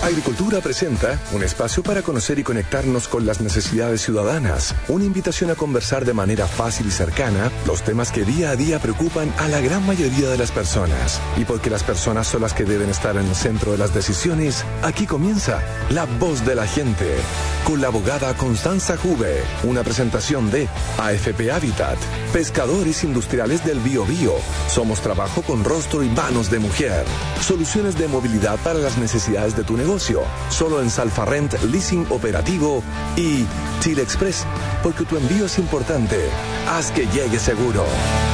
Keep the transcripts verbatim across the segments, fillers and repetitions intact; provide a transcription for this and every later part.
Agricultura presenta un espacio para conocer y conectarnos con las necesidades ciudadanas. Una invitación a conversar de manera fácil y cercana los temas que día a día preocupan a la gran mayoría de las personas. Y porque las personas son las que deben estar en el centro de las decisiones, aquí comienza La Voz de la Gente, con la abogada Constanza Juve. Una presentación de A F P Habitat, Pescadores Industriales del Biobío. Somos trabajo con rostro y manos de mujer. Soluciones de movilidad para las necesidades de tu negocio. Solo en Salfarrent Leasing Operativo y Chile Express, porque tu envío es importante. Haz que llegue seguro.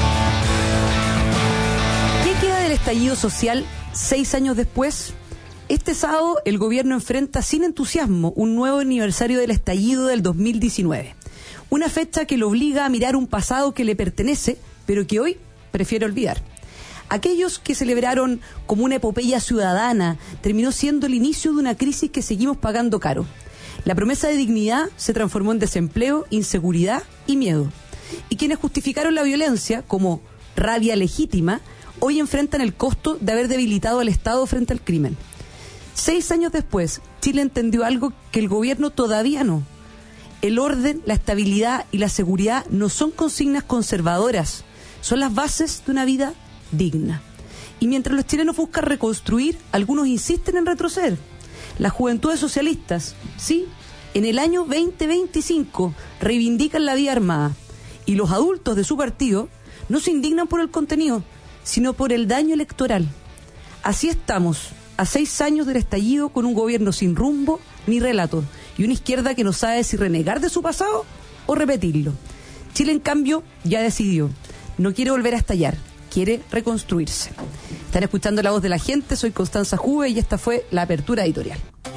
¿Qué queda del estallido social seis años después? Este sábado el gobierno enfrenta sin entusiasmo un nuevo aniversario del estallido del dos mil diecinueve. Una fecha que lo obliga a mirar un pasado que le pertenece, pero que hoy prefiere olvidar. Aquellos que celebraron como una epopeya ciudadana terminó siendo el inicio de una crisis que seguimos pagando caro. La promesa de dignidad se transformó en desempleo, inseguridad y miedo. Y quienes justificaron la violencia como rabia legítima, hoy enfrentan el costo de haber debilitado al Estado frente al crimen. Seis años después, Chile entendió algo que el gobierno todavía no. El orden, la estabilidad y la seguridad no son consignas conservadoras, son las bases de una vida digna. Y mientras los chilenos buscan reconstruir, algunos insisten en retroceder. Las juventudes socialistas, sí, en el año veinte veinticinco reivindican la vida armada. Y los adultos de su partido no se indignan por el contenido, sino por el daño electoral. Así estamos, a seis años del estallido, con un gobierno sin rumbo ni relato, y una izquierda que no sabe si renegar de su pasado o repetirlo. Chile, en cambio, ya decidió. No quiere volver a estallar. Quiere reconstruirse. Están escuchando La Voz de la Gente, soy Constanza Juve y esta fue la apertura editorial.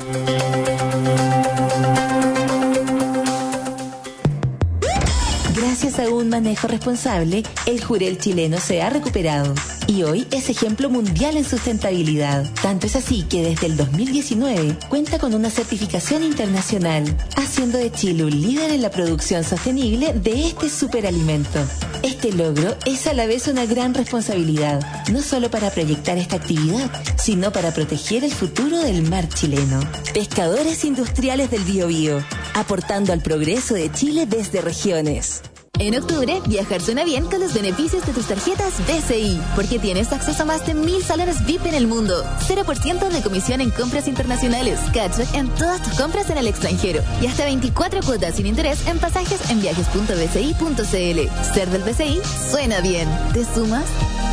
Gracias a un manejo responsable, el jurel chileno se ha recuperado y hoy es ejemplo mundial en sustentabilidad. Tanto es así que desde el dos mil diecinueve cuenta con una certificación internacional, haciendo de Chile un líder en la producción sostenible de este superalimento. Este logro es a la vez una gran responsabilidad, no solo para proyectar esta actividad, sino para proteger el futuro del mar chileno. Pescadores Industriales del Biobío, aportando al progreso de Chile desde regiones. En octubre, viajar suena bien con los beneficios de tus tarjetas B C I, porque tienes acceso a más de mil salones V I P en el mundo, cero por ciento de comisión en compras internacionales, cashback en todas tus compras en el extranjero y hasta veinticuatro cuotas sin interés en pasajes en viajes punto b c i punto c l. Ser del B C I suena bien. ¿Te sumas?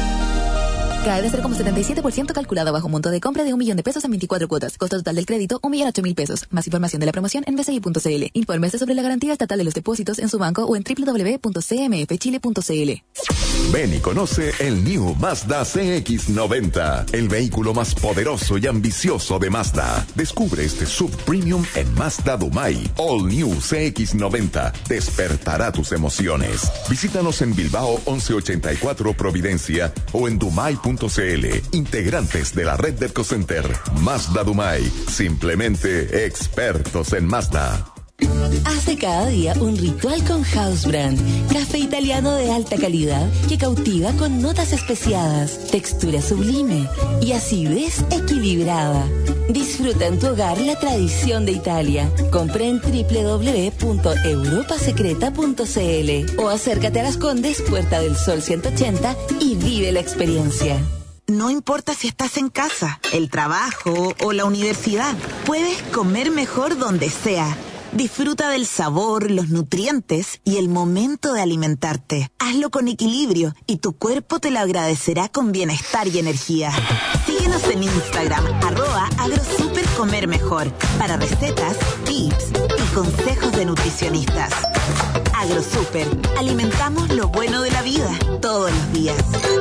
K E de cero coma setenta y siete por ciento calculado bajo monto de compra de un millón de pesos en veinticuatro cuotas. Costo total del crédito, un millón ocho mil pesos. Más información de la promoción en b c i punto c l. Infórmese sobre la garantía estatal de los depósitos en su banco o en doble u doble u doble u punto c m f chile punto c l. Ven y conoce el New Mazda C X noventa, el vehículo más poderoso y ambicioso de Mazda. Descubre este sub premium en Mazda Dumay. All New C X noventa despertará tus emociones. Visítanos en Bilbao once ochenta y cuatro Providencia o en dumay punto c l. Integrantes de la red de Ecocenter. Mazda Dumay, simplemente expertos en Mazda. Hace cada día un ritual con House Brand, café italiano de alta calidad que cautiva con notas especiadas, textura sublime y acidez equilibrada. Disfruta en tu hogar la tradición de Italia. Compra en doble u doble u doble u punto europa secreta punto c l o acércate a Las Condes, Puerta del Sol ciento ochenta y vive la experiencia. No importa si estás en casa, el trabajo o la universidad, puedes comer mejor donde sea. Disfruta del sabor, los nutrientes y el momento de alimentarte. Hazlo con equilibrio y tu cuerpo te lo agradecerá con bienestar y energía. Síguenos en Instagram, arroba agrosupercomermejor, para recetas, tips y consejos de nutricionistas. Agrosuper, alimentamos lo bueno de la vida todos los días.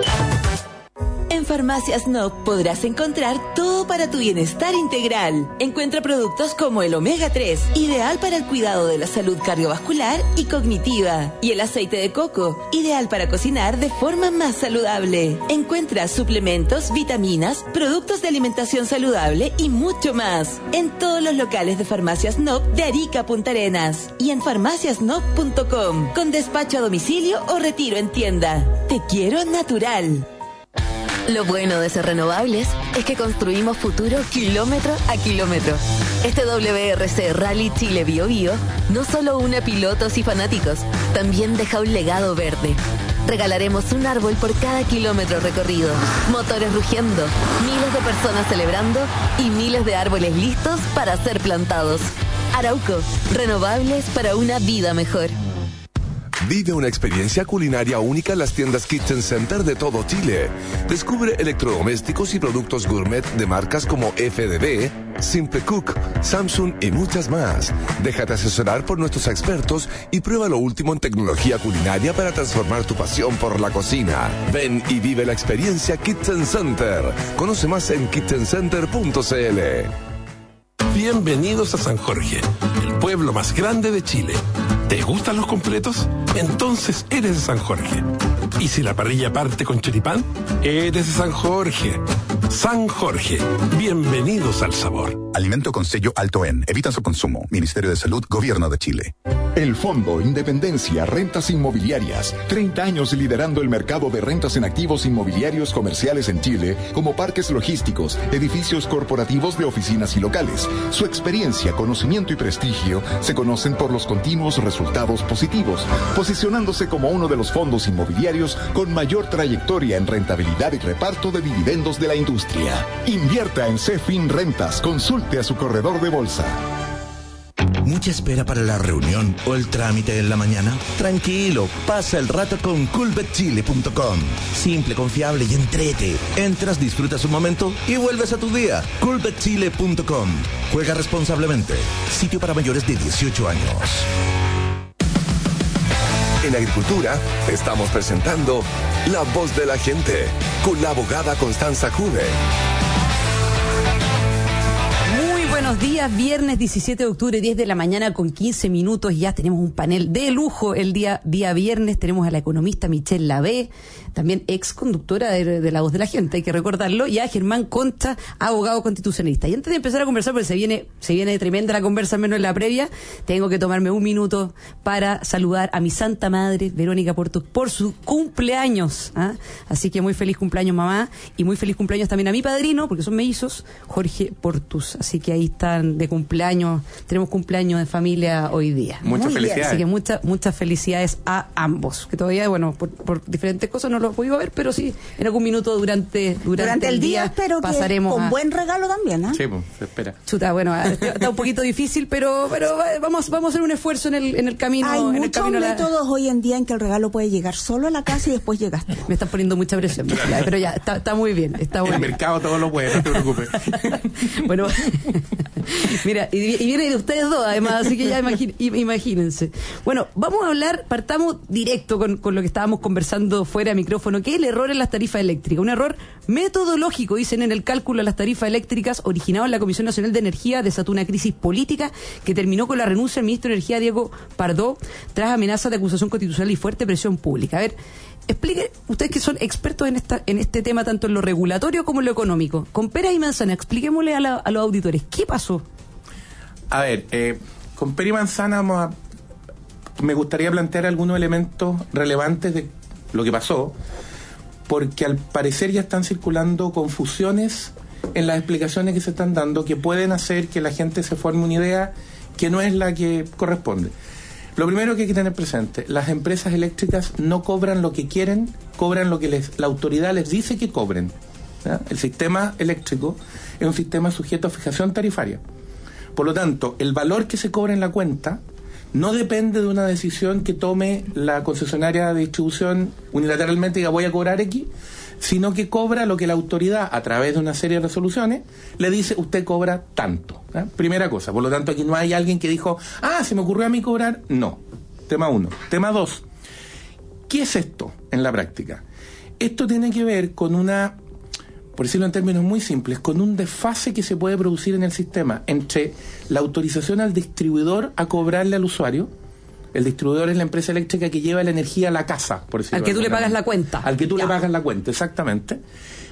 En Farmacias N O C podrás encontrar todo para tu bienestar integral. Encuentra productos como el omega tres, ideal para el cuidado de la salud cardiovascular y cognitiva, y el aceite de coco, ideal para cocinar de forma más saludable. Encuentra suplementos, vitaminas, productos de alimentación saludable y mucho más en todos los locales de Farmacias N O C de Arica a Punta Arenas y en farmacias n o c punto com, con despacho a domicilio o retiro en tienda. Te quiero natural. Lo bueno de ser renovables es que construimos futuro kilómetro a kilómetro. Este W R C Rally Chile Bio Bio no solo une pilotos y fanáticos, también deja un legado verde. Regalaremos un árbol por cada kilómetro recorrido, motores rugiendo, miles de personas celebrando y miles de árboles listos para ser plantados. Arauco, renovables para una vida mejor. Vive una experiencia culinaria única en las tiendas Kitchen Center de todo Chile. Descubre electrodomésticos y productos gourmet de marcas como F D B, Simple Cook, Samsung y muchas más. Déjate asesorar por nuestros expertos y prueba lo último en tecnología culinaria para transformar tu pasión por la cocina. Ven y vive la experiencia Kitchen Center. Conoce más en kitchen center punto c l. Bienvenidos a San Jorge, el pueblo más grande de Chile. ¿Te gustan los completos? Entonces eres de San Jorge. ¿Y si la parrilla parte con choripán? Eres de San Jorge. San Jorge, bienvenidos al sabor. Alimento con sello alto en. Evita su consumo. Ministerio de Salud, Gobierno de Chile. El Fondo Independencia Rentas Inmobiliarias, treinta años liderando el mercado de rentas en activos inmobiliarios comerciales en Chile, como parques logísticos, edificios corporativos de oficinas y locales. Su experiencia, conocimiento y prestigio se conocen por los continuos resultados positivos, posicionándose como uno de los fondos inmobiliarios con mayor trayectoria en rentabilidad y reparto de dividendos de la industria. Invierta en Cefin Rentas, consulte a su corredor de bolsa. ¿Mucha espera para la reunión o el trámite en la mañana? Tranquilo, pasa el rato con coolbet chile punto com. Simple, confiable y entrete. Entras, disfrutas un momento y vuelves a tu día. coolbet chile punto com. Juega responsablemente. Sitio para mayores de dieciocho años. En Agricultura estamos presentando La Voz de la Gente con la abogada Constanza Juve. Buenos días, viernes diecisiete de octubre, diez de la mañana con quince minutos. Ya tenemos un panel de lujo el día, día viernes. Tenemos a la economista Michelle Lavé, también ex conductora de, de La Voz de la Gente, hay que recordarlo, y a Germán Concha, abogado constitucionalista. Y antes de empezar a conversar, porque se viene, se viene tremenda la conversa, al menos en la previa, tengo que tomarme un minuto para saludar a mi santa madre, Verónica Portus, por su cumpleaños. ¿Ah? Así que muy feliz cumpleaños, mamá, y muy feliz cumpleaños también a mi padrino, porque son mellizos, Jorge Portus. Así que ahí están de cumpleaños, tenemos cumpleaños de familia hoy día. Muchas Muy felicidades. Bien, así que muchas muchas felicidades a ambos, que todavía, bueno, por, por diferentes cosas no lo he podido ver, pero sí, en algún minuto durante durante, durante el, el día, día espero pasaremos que con a... buen regalo también, ¿eh? Sí, pues, se espera. Chuta, bueno, está un poquito difícil, pero pero vamos vamos a hacer un esfuerzo en el en el camino. Hay en muchos el camino métodos la... hoy en día en que el regalo puede llegar solo a la casa y después llegas tú. Me están poniendo mucha presión, pero ya, está, está muy bien, está muy el bien. mercado todo lo puede, no te preocupes. Bueno, mira, y, y viene de ustedes dos, además, así que ya imagín, imagínense. Bueno, vamos a hablar, partamos directo con, con lo que estábamos conversando fuera de micrófono, que es el error en las tarifas eléctricas. Un error metodológico, dicen, en el cálculo de las tarifas eléctricas, originado en la Comisión Nacional de Energía, desató una crisis política que terminó con la renuncia del ministro de Energía, Diego Pardo, tras amenazas de acusación constitucional y fuerte presión pública. A ver, explique, ustedes que son expertos en esta en este tema, tanto en lo regulatorio como en lo económico. Con peras y manzanas, expliquémosle a, la, a los auditores, ¿qué pasó? A ver, eh, con pera y manzana vamos a, me gustaría plantear algunos elementos relevantes de lo que pasó, porque al parecer ya están circulando confusiones en las explicaciones que se están dando que pueden hacer que la gente se forme una idea que no es la que corresponde. Lo primero que hay que tener presente, las empresas eléctricas no cobran lo que quieren, cobran lo que les, la autoridad les dice que cobren. ¿Ya? El sistema eléctrico es un sistema sujeto a fijación tarifaria. Por lo tanto, el valor que se cobra en la cuenta no depende de una decisión que tome la concesionaria de distribución unilateralmente y diga voy a cobrar X, sino que cobra lo que la autoridad, a través de una serie de resoluciones, le dice usted cobra tanto. ¿eh? Primera cosa. Por lo tanto, aquí no hay alguien que dijo, ah, se me ocurrió a mí cobrar. No. Tema uno. Tema dos. ¿Qué es esto en la práctica? Esto tiene que ver con una, por decirlo en términos muy simples, con un desfase que se puede producir en el sistema entre la autorización al distribuidor a cobrarle al usuario. El distribuidor es la empresa eléctrica que lleva la energía a la casa, por decirlo. Al que tú le pagas la cuenta. Al que tú ya. le pagas la cuenta, exactamente.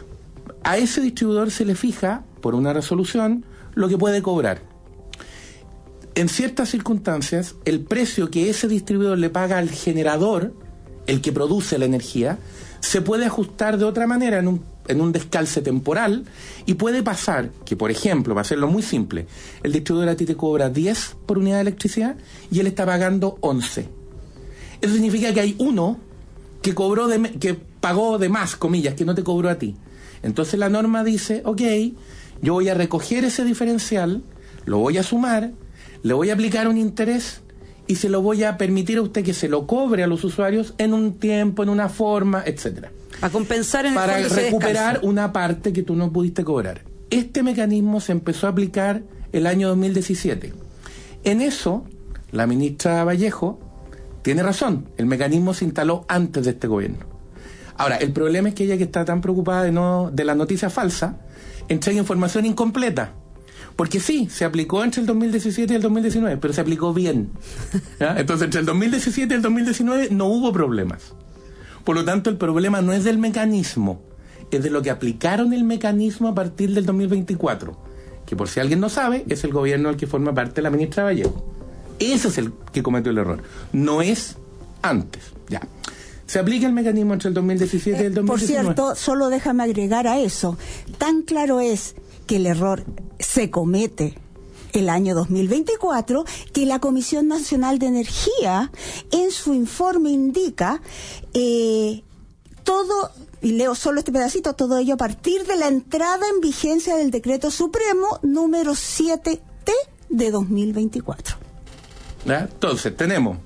A ese distribuidor se le fija, por una resolución, lo que puede cobrar. En ciertas circunstancias, el precio que ese distribuidor le paga al generador el que produce la energía, se puede ajustar de otra manera en un, en un descalce temporal, y puede pasar que, por ejemplo, para hacerlo muy simple, el distribuidor a ti te cobra diez por unidad de electricidad y él está pagando once. Eso significa que hay uno que cobró de, que pagó de más, comillas, que no te cobró a ti. Entonces la norma dice, ok, yo voy a recoger ese diferencial, lo voy a sumar, le voy a aplicar un interés y se lo voy a permitir a usted que se lo cobre a los usuarios en un tiempo, en una forma, etcétera. A compensar en el para fondo recuperar descanso. Una parte que tú no pudiste cobrar. Este mecanismo se empezó a aplicar el año dos mil diecisiete. En eso, la ministra Vallejo tiene razón, el mecanismo se instaló antes de este gobierno. Ahora, el problema es que ella, que está tan preocupada de, no, de la noticia falsa, entrega información incompleta. Porque sí, se aplicó entre el dos mil diecisiete y el dos mil diecinueve, pero se aplicó bien. ¿Ya? Entonces, entre el dos mil diecisiete y el dos mil diecinueve no hubo problemas. Por lo tanto, el problema no es del mecanismo, es de lo que aplicaron el mecanismo a partir del dos mil veinticuatro, que, por si alguien no sabe, es el gobierno del que forma parte la ministra Vallejo. Ese es el que cometió el error, no es antes. Ya. Se aplica el mecanismo entre el dos mil diecisiete y el dos mil diecinueve. Por cierto, solo déjame agregar a eso, tan claro es que el error se comete el año dos mil veinticuatro, que la Comisión Nacional de Energía en su informe indica eh, todo, y leo solo este pedacito, todo ello a partir de la entrada en vigencia del Decreto Supremo número siete T de dos mil veinticuatro. ¿Ya? Entonces, tenemos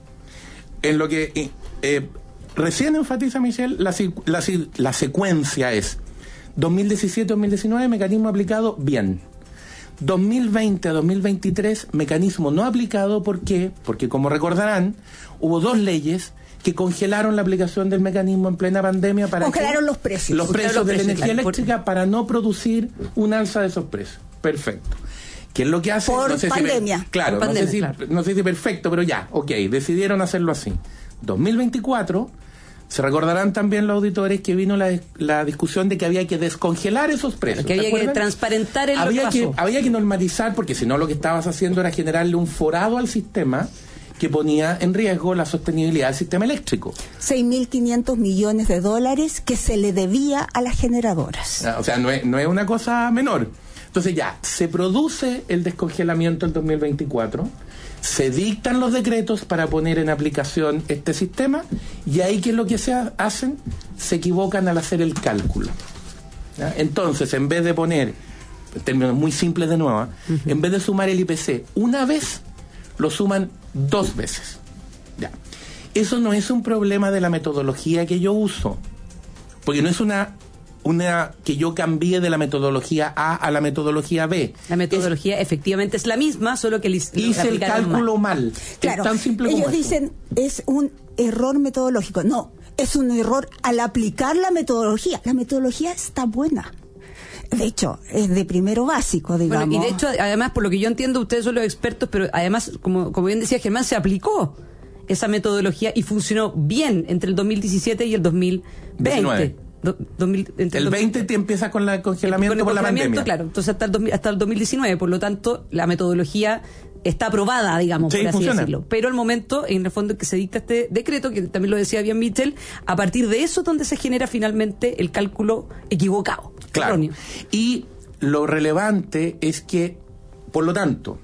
en lo que eh, eh, recién enfatiza Michelle, la, la, la secuencia es dos mil diecisiete dos mil diecinueve, mecanismo aplicado bien. dos mil veinte a dos mil veintitrés, mecanismo no aplicado. ¿Por qué? Porque, como recordarán, hubo dos leyes que congelaron la aplicación del mecanismo en plena pandemia para congelaron que, los precios. Los precios los de precios, la energía claro, eléctrica por... para no producir un alza de esos precios. Perfecto. ¿Qué es lo que hace? Por no sé pandemia. Si, claro, por no, pandemia, sé si, claro. no sé si perfecto, pero ya, ok, decidieron hacerlo así. dos mil veinticuatro, se recordarán también los auditores que vino la, la discusión de que había que descongelar esos precios. Que había que transparentar el había paso. que Había que normalizar, porque si no lo que estabas haciendo era generarle un forado al sistema que ponía en riesgo la sostenibilidad del sistema eléctrico. seis mil quinientos millones de dólares que se le debía a las generadoras. O sea, no es, no es una cosa menor. Entonces ya, se produce el descongelamiento en dos mil veinticuatro, se dictan los decretos para poner en aplicación este sistema, y ahí, ¿qué es lo que se hacen? Se equivocan al hacer el cálculo. ¿Ya? Entonces, en vez de poner, en términos muy simples de nuevo, uh-huh. en vez de sumar el I P C una vez, lo suman dos veces. Ya. Eso no es un problema de la metodología que yo uso, porque no es una... una que yo cambié de la metodología A a la metodología B. La metodología es, efectivamente es la misma, solo que hice el cálculo mal. mal. Claro, es tan simple ellos como dicen es un error metodológico. No, es un error al aplicar la metodología. La metodología está buena. De hecho, es de primero básico, digamos. Bueno, y de hecho, además, por lo que yo entiendo, ustedes son los expertos, pero además, como, como bien decía Germán, se aplicó esa metodología y funcionó bien entre el dos mil diecisiete y el dos mil veinte. diecinueve. Do, dos mil, entre el el veinte te empieza con el congelamiento, con el por la pandemia. Claro, entonces hasta el, dos mil, hasta el dos mil diecinueve, por lo tanto, la metodología está aprobada, digamos, sí, por así funciona. decirlo. Pero el momento, en el fondo, en que se dicta este decreto, que también lo decía bien Mitchell, a partir de eso es donde se genera finalmente el cálculo equivocado. Claro. Erróneo. Y lo relevante es que, por lo tanto,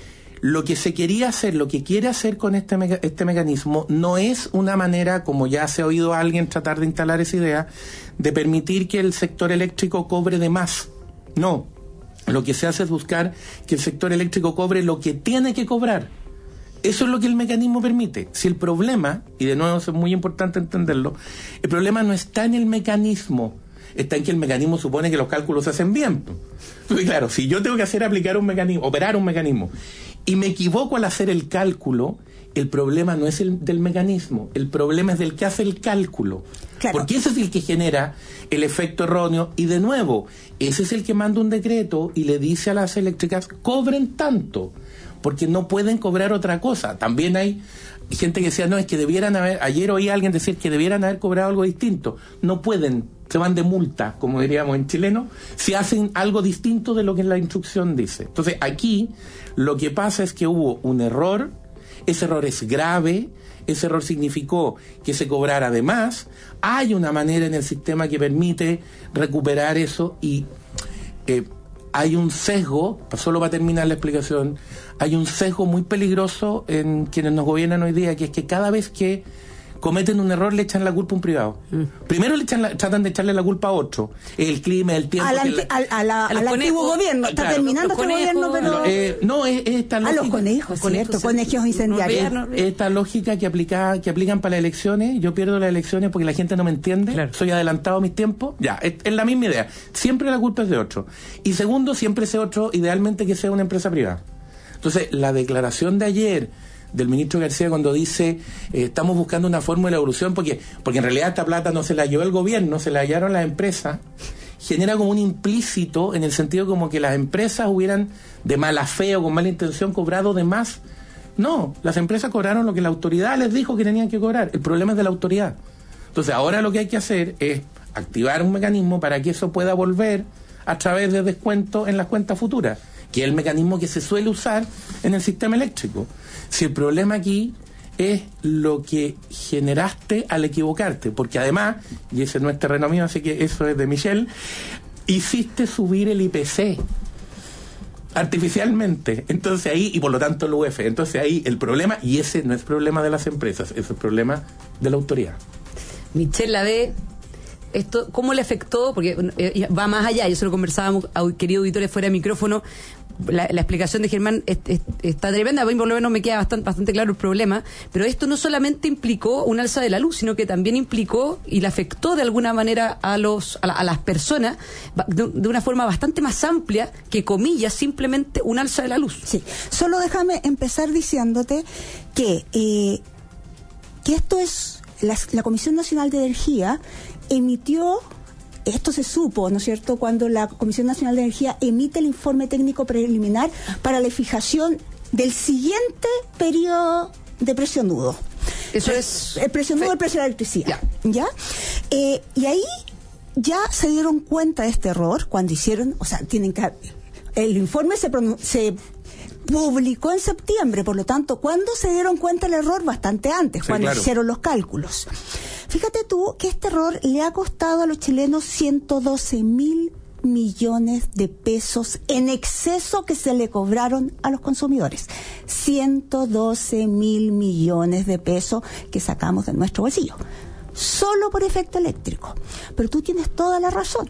lo que se quería hacer, lo que quiere hacer con este, meca- este mecanismo, no es una manera, como ya se ha oído a alguien tratar de instalar esa idea, de permitir que el sector eléctrico cobre de más. No. Lo que se hace es buscar que el sector eléctrico cobre lo que tiene que cobrar. Eso es lo que el mecanismo permite. Si el problema, y de nuevo es muy importante entenderlo, el problema no está en el mecanismo, está en que el mecanismo supone que los cálculos se hacen bien. Entonces, claro, si yo tengo que hacer aplicar un mecanismo, operar un mecanismo, y me equivoco al hacer el cálculo, el problema no es el del mecanismo, el problema es del que hace el cálculo. Claro. Porque ese es el que genera el efecto erróneo, y de nuevo, ese es el que manda un decreto y le dice a las eléctricas, cobren tanto, porque no pueden cobrar otra cosa. También hay gente que decía, no, es que debieran haber, ayer oí a alguien decir que debieran haber cobrado algo distinto. No pueden, se van de multa, como diríamos en chileno, si hacen algo distinto de lo que la instrucción dice. Entonces, aquí lo que pasa es que hubo un error Ese error es grave, ese error significó que se cobrara de más. Hay una manera en el sistema que permite recuperar eso y eh, hay un sesgo, solo para terminar la explicación, hay un sesgo muy peligroso en quienes nos gobiernan hoy día, que es que cada vez que cometen un error le echan la culpa a un privado. Mm. Primero le echan la, tratan de echarle la culpa a otro. El clima, el tiempo... Al, que la, al, a la, al antiguo gobierno. Está claro, terminando este conejos, gobierno, pero... Eh, no, es, es esta lógica... A los conejos, cierto, conejos incendiarios. No, esta lógica que, aplica, que aplican para las elecciones, yo pierdo las elecciones porque la gente no me entiende, claro. Soy adelantado a mis tiempos, ya, es, es la misma idea. Siempre la culpa es de otro. Y segundo, siempre ese otro, idealmente que sea una empresa privada. Entonces, la declaración de ayer del ministro García cuando dice eh, estamos buscando una fórmula de evolución porque, porque en realidad esta plata no se la llevó el gobierno, se la hallaron las empresas, genera como un implícito en el sentido como que las empresas hubieran de mala fe o con mala intención cobrado de más. No, las empresas cobraron lo que la autoridad les dijo que tenían que cobrar. El problema es de la autoridad. Entonces ahora lo que hay que hacer es activar un mecanismo para que eso pueda volver a través de descuentos en las cuentas futuras, que es el mecanismo que se suele usar en el sistema eléctrico. Si el problema aquí es lo que generaste al equivocarte, porque además, y ese no es terreno mío, así que eso es de Michelle, hiciste subir el I P C artificialmente, entonces ahí, y por lo tanto el U F, entonces ahí el problema, y ese no es problema de las empresas, ese es problema de la autoridad. Michelle, la de esto, ¿cómo le afectó? Porque eh, va más allá, yo se lo conversábamos a queridos auditores fuera de micrófono. La, la explicación de Germán es, es, está tremenda, a mí por lo menos me queda bastante, bastante claro el problema, pero esto no solamente implicó un alza de la luz, sino que también implicó y le afectó de alguna manera a los a, la, a las personas de, de una forma bastante más amplia que, comillas, simplemente un alza de la luz. Sí, solo déjame empezar diciéndote que, eh, que esto es, la, la Comisión Nacional de Energía emitió... Esto se supo, ¿no es cierto?, cuando la Comisión Nacional de Energía emite el informe técnico preliminar para la fijación del siguiente periodo de precio nudo. Eso es... El precio nudo, el precio de la electricidad. ¿Ya? ¿Ya? Eh, y ahí ya se dieron cuenta de este error cuando hicieron, o sea, tienen que... El informe se, se publicó en septiembre, por lo tanto, ¿cuándo se dieron cuenta del error? Bastante antes, sí, cuando claro. hicieron los cálculos. Fíjate tú que este error le ha costado a los chilenos ciento doce mil millones de pesos en exceso que se le cobraron a los consumidores. ciento doce mil millones de pesos que sacamos de nuestro bolsillo. Solo por efecto eléctrico. Pero tú tienes toda la razón.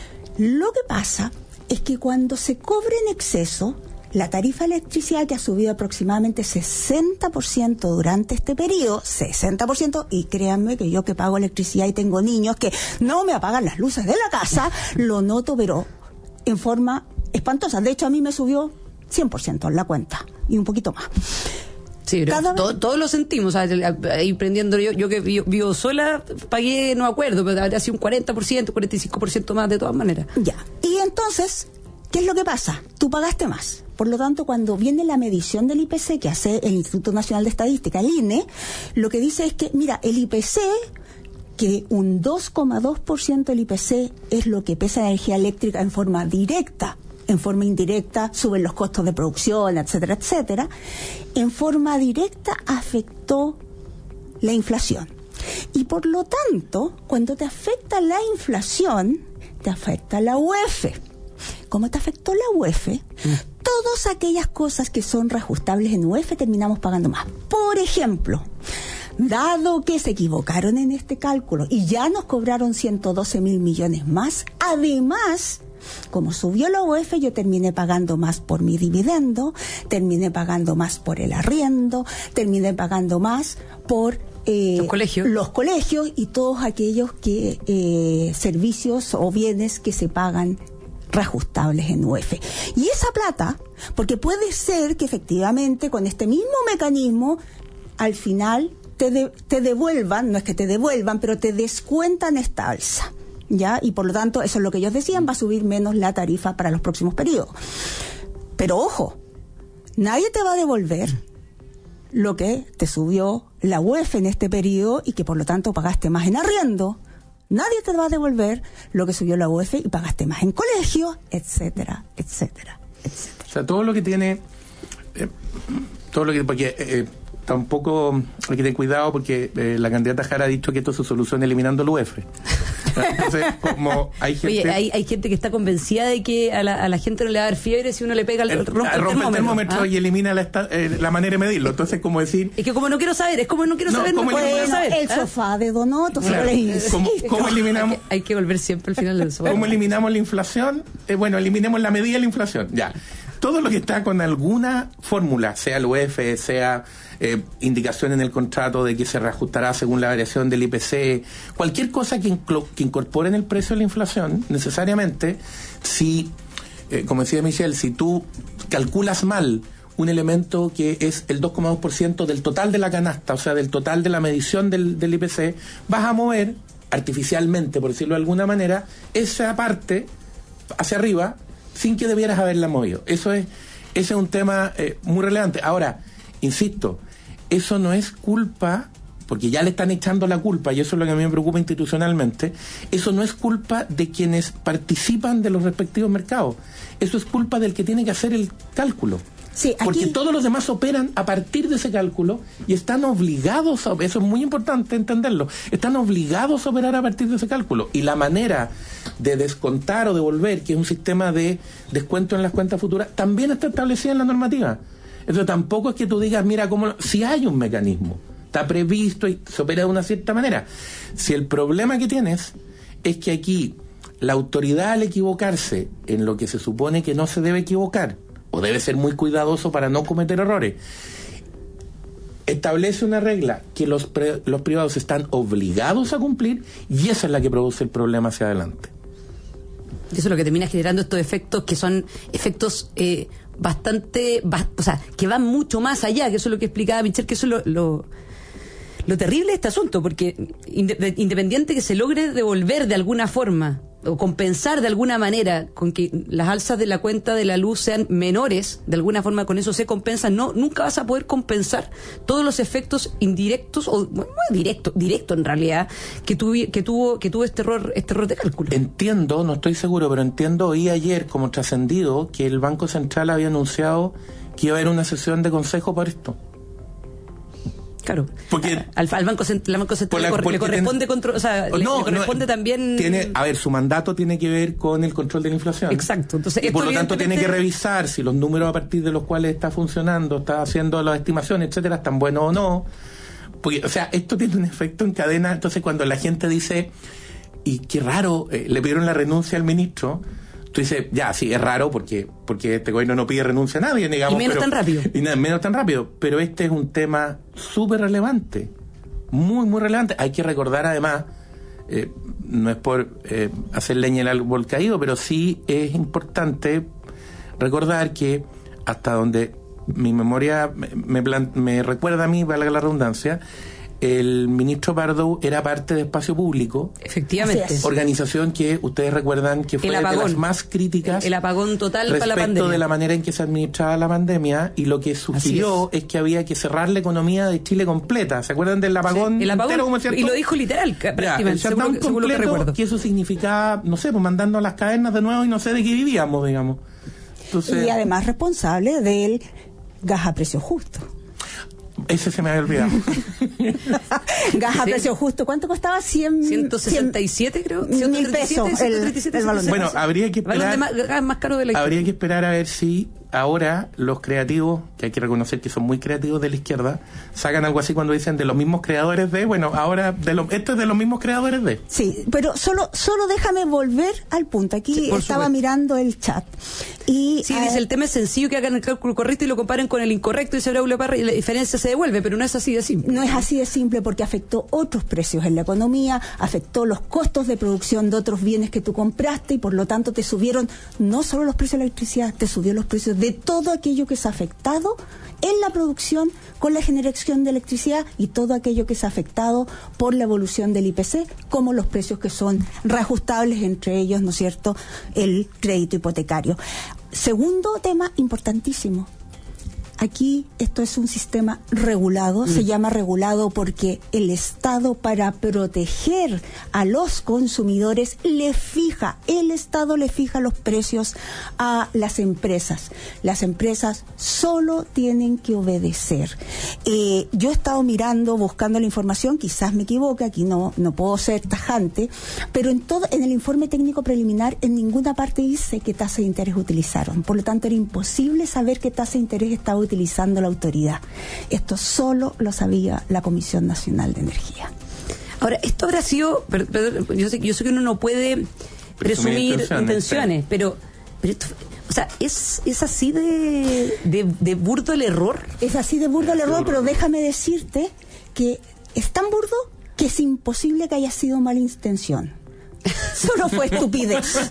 Lo que pasa es que cuando se cobra en exceso, la tarifa de electricidad, que ha subido aproximadamente sesenta por ciento durante este periodo, sesenta por ciento, y créanme que yo que pago electricidad y tengo niños que no me apagan las luces de la casa, lo noto, pero en forma espantosa. De hecho, a mí me subió cien por ciento en la cuenta, y un poquito más. Sí, pero todo, todos lo sentimos, o sea, ahí prendiendo, yo, yo que vivo, vivo sola, pagué, no me acuerdo, pero habría sido un cuarenta por ciento, cuarenta y cinco por ciento más de todas maneras. Ya, y entonces, ¿qué es lo que pasa? Tú pagaste más. Por lo tanto, cuando viene la medición del I P C que hace el Instituto Nacional de Estadística, el I N E, lo que dice es que, mira, el I P C, que un dos coma dos por ciento del I P C es lo que pesa la energía eléctrica en forma directa, en forma indirecta suben los costos de producción, etcétera, etcétera. En forma directa afectó la inflación. Y por lo tanto, cuando te afecta la inflación, te afecta la U F. ¿Cómo te afectó la U F? Mm. Todas aquellas cosas que son reajustables en U F terminamos pagando más. Por ejemplo, dado que se equivocaron en este cálculo y ya nos cobraron ciento doce mil millones más, además, como subió la U F, yo terminé pagando más por mi dividendo, terminé pagando más por el arriendo, terminé pagando más por eh, los colegios, los colegios y todos aquellos que eh, servicios o bienes que se pagan reajustables en U F. Y esa plata, porque puede ser que efectivamente con este mismo mecanismo al final te, de, te devuelvan, no es que te devuelvan, pero te descuentan esta alza, ¿ya? Y por lo tanto, eso es lo que ellos decían, va a subir menos la tarifa para los próximos periodos. Pero ojo, nadie te va a devolver lo que te subió la U F en este periodo y que por lo tanto pagaste más en arriendo. Nadie te va a devolver lo que subió la U F y pagaste más en colegio, etcétera, etcétera, etcétera. O sea, todo lo que tiene, eh, todo lo que, porque eh, tampoco hay que tener cuidado porque eh, la candidata Jara ha dicho que esto se soluciona eliminando el U E F. Entonces, como hay gente... Oye, hay, hay gente que está convencida de que a la, a la gente no le va a dar fiebre si uno le pega el, el, rompe el, rompe el termómetro ¿ah? y elimina la, esta, eh, la manera de medirlo. Entonces, como decir... Es que como no quiero saber, es como no quiero no, saber, no quiero bueno, saber. El ¿ah? sofá de Donoto, claro. ¿Cómo, cómo eliminamos? Hay que, hay que volver siempre al final del sofá. ¿Cómo eliminamos la inflación? Eh, bueno, eliminemos la medida de la inflación. Ya. Todo lo que está con alguna fórmula, sea el U E F, sea eh, indicación en el contrato de que se reajustará según la variación del I P C, cualquier cosa que, inclo- que incorpore en el precio de la inflación, necesariamente, si, eh, como decía Michelle, si tú calculas mal un elemento que es el dos coma dos por ciento del total de la canasta, o sea, del total de la medición del, del I P C, vas a mover artificialmente, por decirlo de alguna manera, esa parte hacia arriba sin que debieras haberla movido. Eso es, ese es un tema eh, muy relevante. Ahora, insisto, eso no es culpa, porque ya le están echando la culpa, y eso es lo que a mí me preocupa institucionalmente, eso no es culpa de quienes participan de los respectivos mercados. Eso es culpa del que tiene que hacer el cálculo. Sí, aquí... Porque todos los demás operan a partir de ese cálculo y están obligados a, eso es muy importante entenderlo, están obligados a operar a partir de ese cálculo. Y la manera de descontar o devolver, que es un sistema de descuento en las cuentas futuras, también está establecida en la normativa. Entonces tampoco es que tú digas, mira, cómo, si hay un mecanismo, está previsto y se opera de una cierta manera. Si el problema que tienes es que aquí la autoridad, al equivocarse en lo que se supone que no se debe equivocar, o debe ser muy cuidadoso para no cometer errores, establece una regla que los, pre, los privados están obligados a cumplir, y esa es la que produce el problema hacia adelante. Eso es lo que termina generando estos efectos que son efectos eh, bastante, ba- o sea, que van mucho más allá, que eso es lo que explicaba Michelle, que eso es lo, lo, lo terrible de este asunto, porque inde- independiente que se logre devolver de alguna forma o compensar de alguna manera con que las alzas de la cuenta de la luz sean menores, de alguna forma con eso se compensa, no, nunca vas a poder compensar todos los efectos indirectos o bueno, directo, directo en realidad que tuvo que tuvo que tuvo este error este error de cálculo. Entiendo, no estoy seguro, pero entiendo, oí ayer como trascendido que el Banco Central había anunciado que iba a haber una sesión de consejo por esto. Claro, porque al, al Banco Central, Banco Central le, cor- le corresponde tiene, control, o sea, no, le corresponde no, también tiene, a ver, su mandato tiene que ver con el control de la inflación. Exacto. Entonces, y por lo tanto tiene que revisar si los números a partir de los cuales está funcionando, está haciendo las estimaciones, etcétera, están buenos o no. Porque, o sea, esto tiene un efecto en cadena. Entonces, cuando la gente dice, y qué raro, eh, le pidieron la renuncia al ministro, tú dices, ya, sí, es raro porque porque este gobierno no pide renuncia a nadie, digamos. Y menos pero, tan rápido. Y nada, menos tan rápido. Pero este es un tema súper relevante. Muy, muy relevante. Hay que recordar, además, eh, no es por eh, hacer leña en el árbol caído, pero sí es importante recordar que hasta donde mi memoria me, me, plan, me recuerda a mí, valga la redundancia, el ministro Pardo era parte de Espacio Público. Efectivamente. Organización que ustedes recuerdan que fue de las más críticas. El, el apagón total para la pandemia. Respecto de la manera en que se administraba la pandemia, y lo que sugirió es. es que había que cerrar la economía de Chile completa. ¿Se acuerdan del apagón? Sí, el apagón, entero, como cierto? Y lo dijo literal, prácticamente. Ya, según, completo, según lo que recuerdo. Que eso significaba, no sé, pues mandando a las cavernas de nuevo y no sé de qué vivíamos, digamos. Entonces, y además responsable del gas a precio justo. Ese se me había olvidado. Gas a precio justo. ¿Cuánto costaba? cien, ciento sesenta y siete, creo. Mil pesos el, el balón de Bueno, habría que esperar. Más, más caro de la habría que esperar a ver si ahora los creativos, que hay que reconocer que son muy creativos de la izquierda, sacan algo así cuando dicen de los mismos creadores de, bueno, ahora de lo, esto es de los mismos creadores de. Sí, pero solo solo déjame volver al punto. Aquí sí, estaba supuesto. mirando el chat. Y, sí, dice, el tema es sencillo, que hagan el cálculo correcto y lo comparen con el incorrecto, dice Braulio Parra, y la diferencia se devuelve, pero no es así de simple. No es así de simple porque afectó otros precios en la economía, afectó los costos de producción de otros bienes que tú compraste y por lo tanto te subieron no solo los precios de la electricidad, te subió los precios de todo aquello que se ha afectado en la producción con la generación de electricidad y todo aquello que se ha afectado por la evolución del I P C, como los precios que son reajustables, entre ellos, ¿no es cierto?, el crédito hipotecario. Segundo tema importantísimo. Aquí esto es un sistema regulado, mm. se llama regulado porque el Estado, para proteger a los consumidores, le fija, el Estado le fija los precios a las empresas. Las empresas solo tienen que obedecer. Eh, yo he estado mirando, buscando la información, quizás me equivoque, aquí no, no puedo ser tajante, pero en todo, en el informe técnico preliminar en ninguna parte dice qué tasa de interés utilizaron. Por lo tanto, era imposible saber qué tasa de interés estaba utilizando la autoridad. Esto solo lo sabía la Comisión Nacional de Energía. Ahora, esto habrá sido, pero, pero, yo, sé, yo sé que uno no puede presumir intenciones, intenciones pero, pero esto, o sea, ¿es, es así de, de, de burdo el error? Es así de burdo el error, pero déjame decirte que es tan burdo que es imposible que haya sido mala intención. Solo fue estupidez.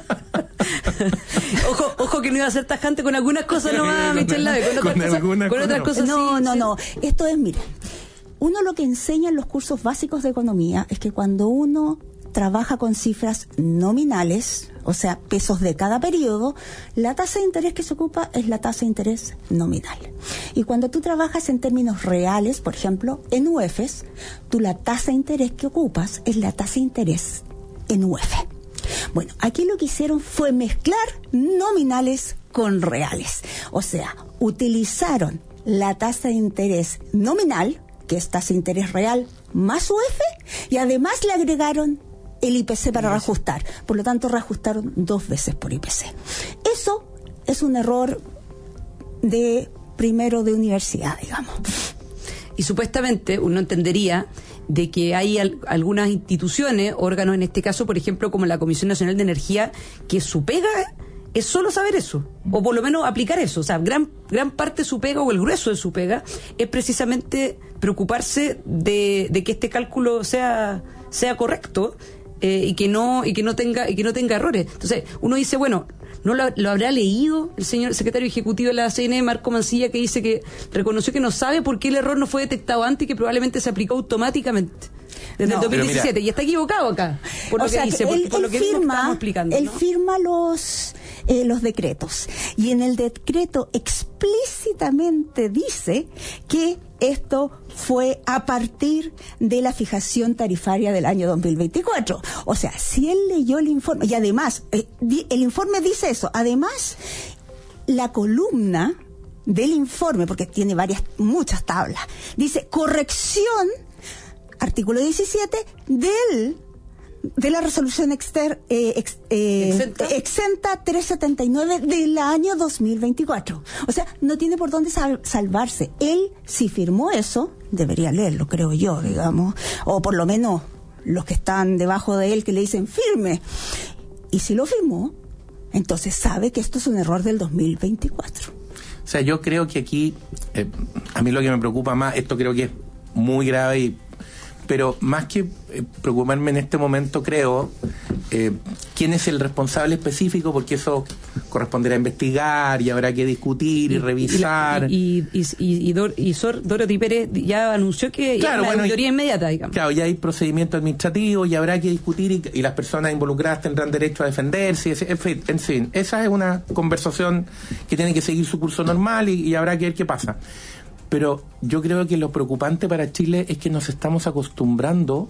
ojo, ojo que no iba a ser tajante con algunas cosas nomás, Michelle Lave, con otras, con cosas, con otras no. cosas no, sí, no, sí. no. Esto es, mira, uno lo que enseña en los cursos básicos de economía es que cuando uno trabaja con cifras nominales, o sea, pesos de cada periodo, la tasa de interés que se ocupa es la tasa de interés nominal. Y cuando tú trabajas en términos reales, por ejemplo, en U E F es, tú la tasa de interés que ocupas es la tasa de interés en U E F. Bueno, aquí lo que hicieron fue mezclar nominales con reales. O sea, utilizaron la tasa de interés nominal, que es tasa de interés real, más U E F, y además le agregaron el I P C para reajustar. Por lo tanto, reajustaron dos veces por I P C. Eso es un error de primero de universidad, digamos. Y supuestamente uno entendería de que hay al, algunas instituciones, órganos en este caso, por ejemplo, como la Comisión Nacional de Energía, que su pega es solo saber eso, o por lo menos aplicar eso. O sea, gran gran parte de su pega, o el grueso de su pega, es precisamente preocuparse de, de que este cálculo sea sea correcto eh, y que no y que no tenga y que no tenga errores. Entonces, uno dice, bueno, ¿no lo, lo habrá leído el señor secretario ejecutivo de la C N E, Marco Mancilla, que dice que reconoció que no sabe por qué el error no fue detectado antes y que probablemente se aplicó automáticamente desde no, el dos mil diecisiete? Y está equivocado acá, por o lo sea, que dice, él, por, por él lo que firma, mismo estamos explicando. Él ¿no? firma los, eh, los decretos. Y en el decreto explícitamente dice que esto fue a partir de la fijación tarifaria del año dos mil veinticuatro. O sea, si él leyó el informe, y además, eh, di, el informe dice eso, además, la columna del informe, porque tiene varias, muchas tablas, dice corrección, artículo diecisiete, del de la resolución exter, eh, ex, eh, ¿Exenta? exenta trescientos setenta y nueve del año dos mil veinticuatro. O sea, no tiene por dónde sal, salvarse. Él, si firmó eso, debería leerlo, creo yo, digamos, o por lo menos los que están debajo de él que le dicen firme. Y si lo firmó, entonces sabe que esto es un error del dos mil veinticuatro. O sea, yo creo que aquí, eh, a mí lo que me preocupa más, esto creo que es muy grave y pero más que eh, preocuparme en este momento, creo, eh, quién es el responsable específico, porque eso corresponderá a investigar y habrá que discutir y, y revisar. Y, y, y, y, y, Dor, y Sor, Dorothy Pérez ya anunció que claro, ya bueno, la mayoría y, inmediata, digamos. Claro, ya hay procedimiento administrativo y habrá que discutir y, y las personas involucradas tendrán derecho a defenderse. En fin, en fin, esa es una conversación que tiene que seguir su curso normal y, y habrá que ver qué pasa. Pero yo creo que lo preocupante para Chile es que nos estamos acostumbrando,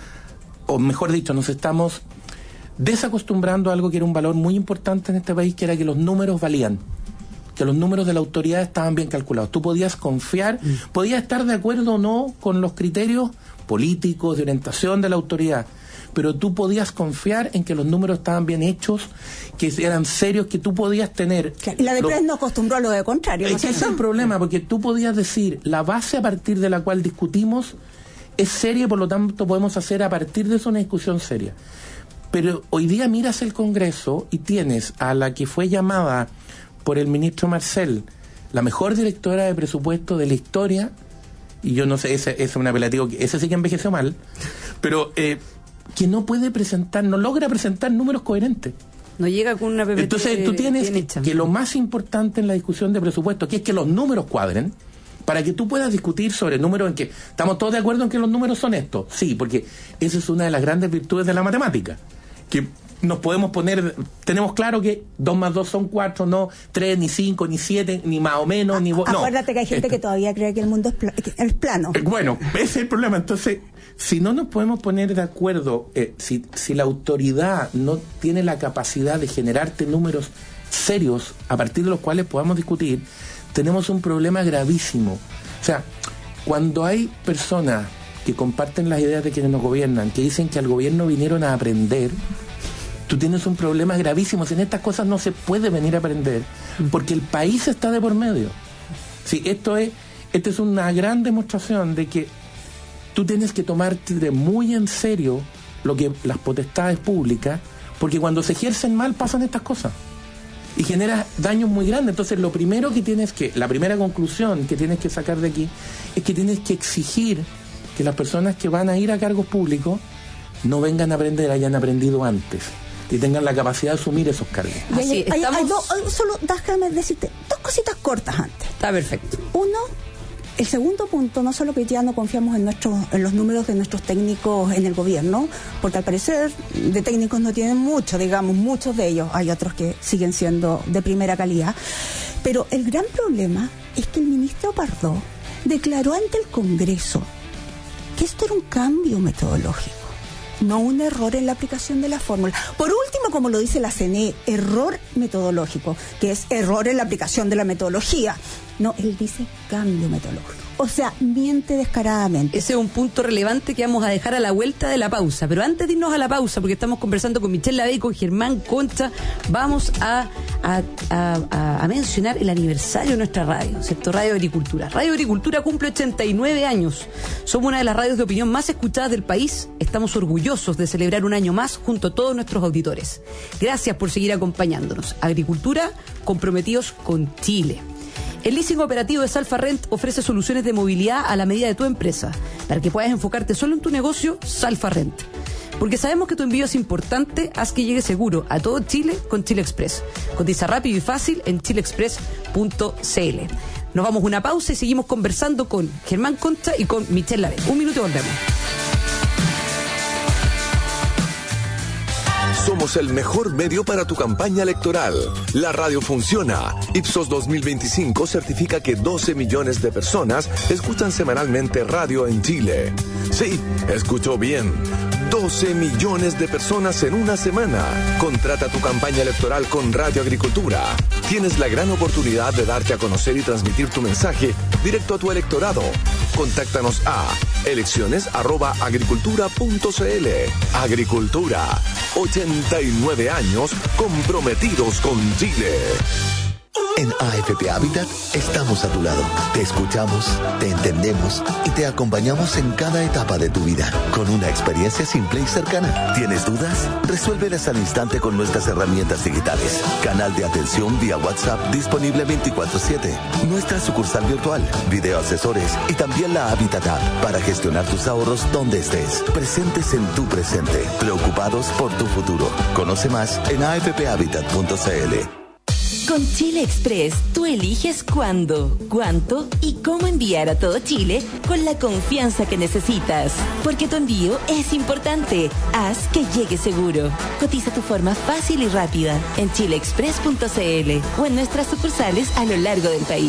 o mejor dicho, nos estamos desacostumbrando a algo que era un valor muy importante en este país, que era que los números valían, que los números de la autoridad estaban bien calculados. Tú podías confiar, mm. podías estar de acuerdo o no con los criterios políticos de orientación de la autoridad, pero tú podías confiar en que los números estaban bien hechos, que eran serios, que tú podías tener... Y la DEPRES no acostumbró a lo de contrario. Es que ese es el problema, porque tú podías decir, la base a partir de la cual discutimos es seria y por lo tanto podemos hacer a partir de eso una discusión seria. Pero hoy día miras el Congreso y tienes a la que fue llamada por el ministro Marcel la mejor directora de presupuesto de la historia, y yo no sé, ese, ese es un apelativo, que ese sí que envejeció mal, pero... Eh, que no puede presentar, no logra presentar números coherentes. No llega con una P P T. Entonces tú tienes que, que lo más importante en la discusión de presupuesto, que es que los números cuadren, para que tú puedas discutir sobre números en que estamos todos de acuerdo en que los números son estos. Sí, porque esa es una de las grandes virtudes de la matemática, que nos podemos poner, tenemos claro que dos más dos son cuatro, no tres, ni cinco, ni siete, ni más o menos, ni... No. Acuérdate que hay gente que todavía cree que el mundo es, pla es plano. Bueno, ese es el problema. Entonces, si no nos podemos poner de acuerdo, eh, si, si la autoridad no tiene la capacidad de generarte números serios a partir de los cuales podamos discutir, tenemos un problema gravísimo. O sea, Cuando hay personas que comparten las ideas de quienes nos gobiernan, que dicen que al gobierno vinieron a aprender, tú tienes un problema gravísimo. En estas cosas no se puede venir a aprender, porque el país está de por medio. Sí, esto es, esta es una gran demostración de que tú tienes que tomarte muy en serio lo que las potestades públicas, porque cuando se ejercen mal pasan estas cosas y genera daños muy grandes. Entonces lo primero que tienes que, la primera conclusión que tienes que sacar de aquí es que tienes que exigir que las personas que van a ir a cargos públicos no vengan a aprender, hayan aprendido antes, que tengan la capacidad de asumir esos cargos. Y hay, hay, hay dos, solo déjame decirte dos cositas cortas antes. Está perfecto. Uno, el segundo punto, no solo que ya no confiamos en nuestros, en los números de nuestros técnicos en el gobierno, porque al parecer de técnicos no tienen mucho, digamos, muchos de ellos, hay otros que siguen siendo de primera calidad, pero el gran problema es que el ministro Pardo declaró ante el Congreso que esto era un cambio metodológico, no un error en la aplicación de la fórmula. Por último, como lo dice la C N E, error metodológico, que es error en la aplicación de la metodología. No, él dice cambio metodológico. O sea, miente descaradamente. Ese es un punto relevante que vamos a dejar a la vuelta de la pausa. Pero antes de irnos a la pausa, porque estamos conversando con Michelle Lavey y con Germán Concha, vamos a, a, a, a mencionar el aniversario de nuestra radio, ¿cierto? Radio Agricultura. Radio Agricultura cumple ochenta y nueve años. Somos una de las radios de opinión más escuchadas del país. Estamos orgullosos de celebrar un año más junto a todos nuestros auditores. Gracias por seguir acompañándonos. Agricultura, comprometidos con Chile. El leasing operativo de Salfa Rent ofrece soluciones de movilidad a la medida de tu empresa. Para que puedas enfocarte solo en tu negocio, Salfa Rent. Porque sabemos que tu envío es importante, haz que llegue seguro a todo Chile con Chile Express. Cotiza rápido y fácil en chile express punto c l. Nos vamos a una pausa y seguimos conversando con Germán Concha y con Michelle Lavey. Un minuto y volvemos. Somos el mejor medio para tu campaña electoral. La radio funciona. Ipsos dos mil veinticinco certifica que doce millones de personas escuchan semanalmente radio en Chile. Sí, escuchó bien. doce millones de personas en una semana. Contrata tu campaña electoral con Radio Agricultura. Tienes la gran oportunidad de darte a conocer y transmitir tu mensaje directo a tu electorado. Contáctanos a elecciones arroba agricultura punto c l. Agricultura, ochenta y nueve años comprometidos con Chile. En A F P Habitat estamos a tu lado. Te escuchamos, te entendemos y te acompañamos en cada etapa de tu vida con una experiencia simple y cercana. ¿Tienes dudas? Resuélvelas al instante con nuestras herramientas digitales. Canal de atención vía WhatsApp disponible veinticuatro siete. Nuestra sucursal virtual, video asesores y también la Habitat App para gestionar tus ahorros donde estés. Presentes en tu presente, preocupados por tu futuro. Conoce más en a f p habitat punto c l. Con Chile Express, tú eliges cuándo, cuánto y cómo enviar a todo Chile con la confianza que necesitas. Porque tu envío es importante. Haz que llegue seguro. Cotiza tu forma fácil y rápida en chile express punto c l o en nuestras sucursales a lo largo del país.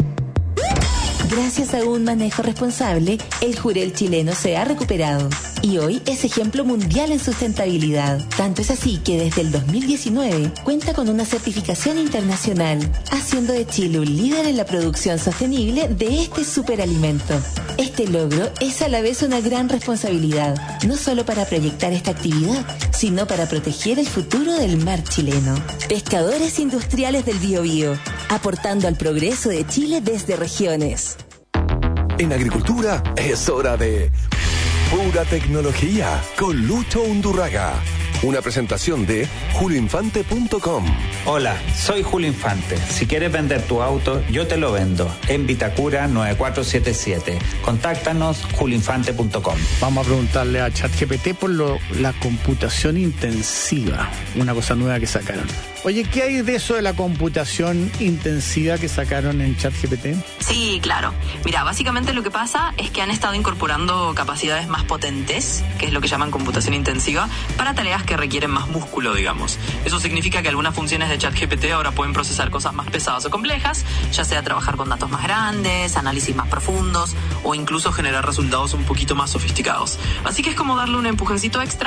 Gracias a un manejo responsable, el jurel chileno se ha recuperado y hoy es ejemplo mundial en sustentabilidad. Tanto es así que desde el dos mil diecinueve cuenta con una certificación internacional, haciendo de Chile un líder en la producción sostenible de este superalimento. Este logro es a la vez una gran responsabilidad, no solo para proyectar esta actividad, sino para proteger el futuro del mar chileno. Pescadores Industriales del Biobío, aportando al progreso de Chile desde regiones. En agricultura es hora de pura tecnología con Lucho Undurraga. Una presentación de julio infante punto com. Hola, soy Julio Infante. Si quieres vender tu auto, yo te lo vendo. En Vitacura nueve cuatro siete siete. Contáctanos julio infante punto com. Vamos a preguntarle a ChatGPT por lo, la computación intensiva, una cosa nueva que sacaron. Oye, ¿qué hay de eso de la computación intensiva que sacaron en ChatGPT? Sí, claro. Mira, básicamente lo que pasa es que han estado incorporando capacidades más potentes, que es lo que llaman computación intensiva, para tareas que requieren más músculo, digamos. Eso significa que algunas funciones de ChatGPT ahora pueden procesar cosas más pesadas o complejas, ya sea trabajar con datos más grandes, análisis más profundos o incluso generar resultados un poquito más sofisticados. Así que es como darle un empujoncito extra